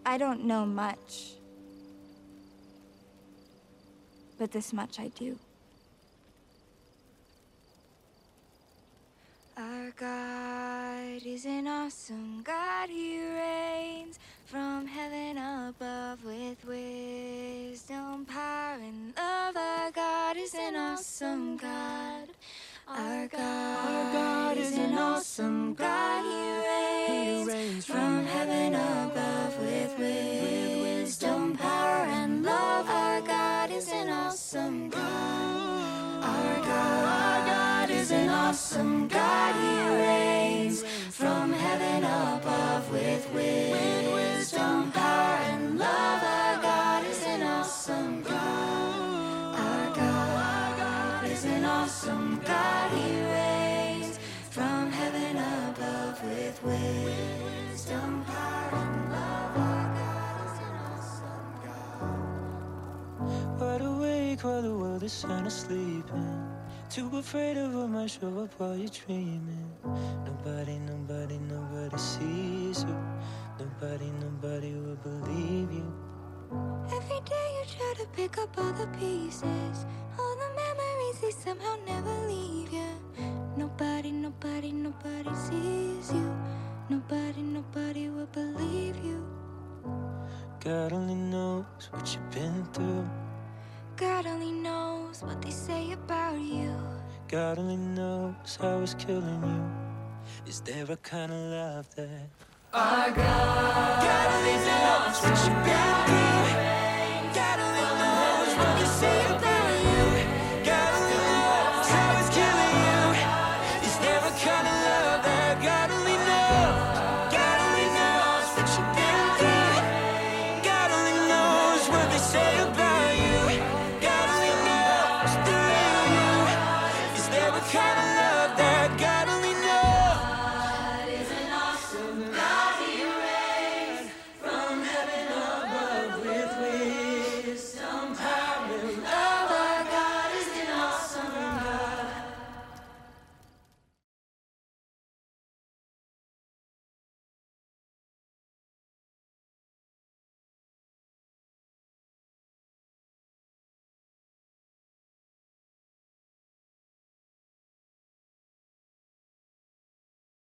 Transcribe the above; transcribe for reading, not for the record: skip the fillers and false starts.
I don't know much, but this much I do. Our God is an awesome God. He reigns from heaven above with wisdom, power, and love. Our God is an awesome God. Our God is an awesome God. He reigns from heaven above with wisdom, power, and love. Our God is an awesome God. Our God is an awesome God. He reigns from heaven above with wisdom, power, and love. Our God is an awesome God. Our God is an awesome God. He reigns from heaven above with wisdom, power, and love. Our God is an awesome God. Wide awake while the world is sound asleep, too afraid of what might show up while you're dreaming. Nobody sees you. Nobody will believe you. Every day you try to pick up all the pieces, all the memories, they somehow never leave you. Nobody sees you. Nobody will believe you. God only knows what you've been through. God only knows what they say about you. God only knows how it's killing you. Is there a kind of love that Our God only knows what you've been